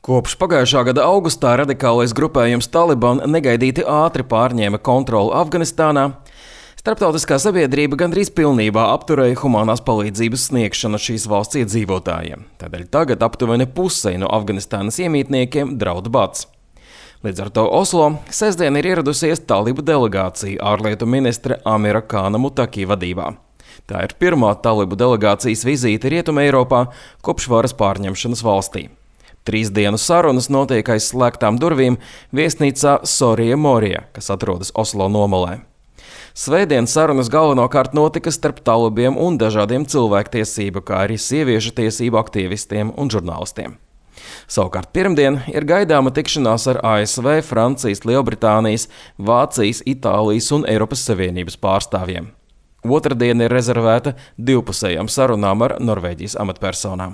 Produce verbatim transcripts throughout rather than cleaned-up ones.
Kopš pagājušā gada augustā radikālais grupējums Taliban negaidīti ātri pārņēma kontroli Afganistānā, starptautiskā sabiedrība gandrīz pilnībā apturēja humanās palīdzības sniegšanu šīs valsts iedzīvotājiem. Tādēļ tagad aptuveni pusei no Afganistānas iemītniekiem draud bats. Līdz ar to Oslo sestdien ir ieradusies talibu delegācija ārlietu ministre Amira Kāna Mutaki vadībā. Tā ir pirmā talibu delegācijas vizīte Rietumē Eiropā kopš varas pārņemšanas valstī. Trīs dienu sarunas notiek aiz slēgtām durvīm viesnīcā Sorija Morija, kas atrodas Oslo nomalē. Svētdien sarunas galvenokārt notika starp talibiem un dažādiem cilvēktiesību, kā arī sieviešu tiesību aktīvistiem un žurnālistiem. Savukārt pirmdien ir gaidāma tikšanās ar A S V, Francijas, Lielbritānijas, Vācijas, Itālijas un Eiropas Savienības pārstāvjiem. Otradien ir rezervēta divpusējām sarunām ar Norvēģijas amatpersonām.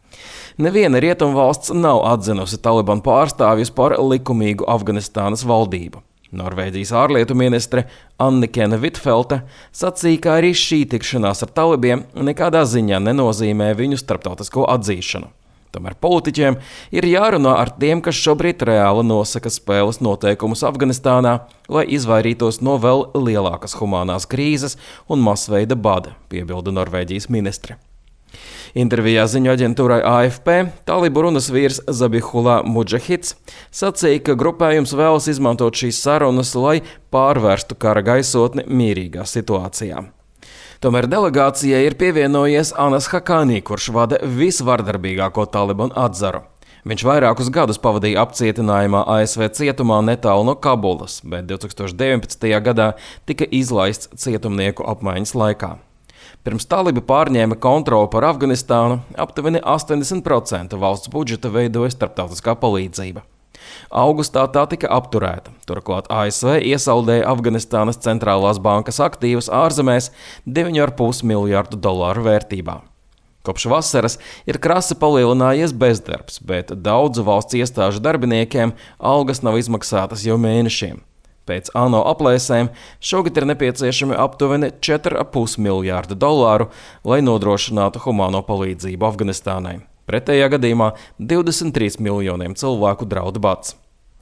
Neviena rietumvalsts nav atzinusi Taliban pārstāvjus par likumīgu Afganistānas valdību. Norvēģijas ārlietu ministre Annikene Huitfeldte sacīja, ka arī šī tikšanās ar talibiem nekādā ziņā nenozīmē viņu starptautisko atzīšanu. Tomēr politiķiem ir jārunā ar tiem, kas šobrīd reāli nosaka spēles noteikumus Afganistānā, lai izvairītos no vēl lielākas humanās krīzes un masveida bada, piebilda Norvēģijas ministre. Intervijā ziņu aģentūrai A F P talibu runas vīrs Zabihullah Mudžahids sacīja, ka grupējums vēlas izmantot šīs sarunas, lai pārvērstu kara gaisotni mierīgā situācijā. Tomēr delegācijai ir pievienojies Anas Hakani, kurš vada visvardarbīgāko Taliban atzaru. Viņš vairākus gadus pavadīja apcietinājumā A S V cietumā netālu no Kabulas, bet divs tūkstoši deviņpadsmitajā gadā tika izlaists cietumnieku apmaiņas laikā. Pirms talibi pārņēma kontroli par Afganistānu, aptuveni astoņdesmit procenti valsts budžeta veidoja starptautiskā palīdzība. Augustā tā tika apturēta, turklāt A S V iesaldēja Afganistānas centrālās bankas aktīvus ārzemēs deviņu ar pus miljārdu dolāru vērtībā. Kopš vasaras ir krasi palielinājies bezdarbs, bet daudzu valsts iestāžu darbiniekiem algas nav izmaksātas jau mēnešiem. Pēc ANO aplēsēm šogad ir nepieciešami aptuveni četri ar pus miljārdu dolāru, lai nodrošinātu humāno palīdzību Afganistānai. Pretējā gadījumā divdesmit trīs miljoniem cilvēku draud bats.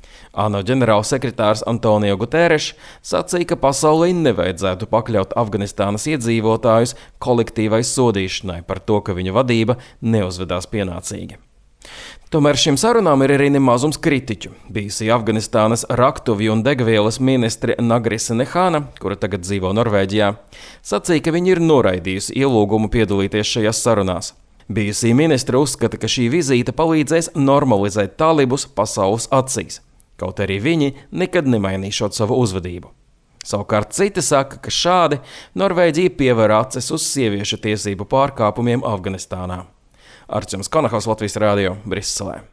ANO ģenerālsekretārs Antonio Guterres sacīja, ka pasaulē nevajadzētu pakļaut Afganistānas iedzīvotājus kolektīvai sodīšanai par to, ka viņa vadība neuzvedās pienācīgi. Tomēr šīm sarunām ir arī nemazums kritiķu. Bijusī Afganistānas raktuvju un degvielas ministre Nagrise Nehana, kura tagad dzīvo Norvēģijā, sacīja, ka viņa ir noraidījusi ielūgumu piedalīties šajās sarunās. Bijusī ministre uzskata, ka šī vizīte palīdzēs normalizēt talibus pasaules acīs, kaut arī viņi nekad nemainīšot savu uzvedību. Savukārt citi saka, ka šādi Norvēģija piever acis uz sieviešu tiesību pārkāpumiem Afganistānā. Arčuns Konahaus, Latvijas Rādio, Briselē.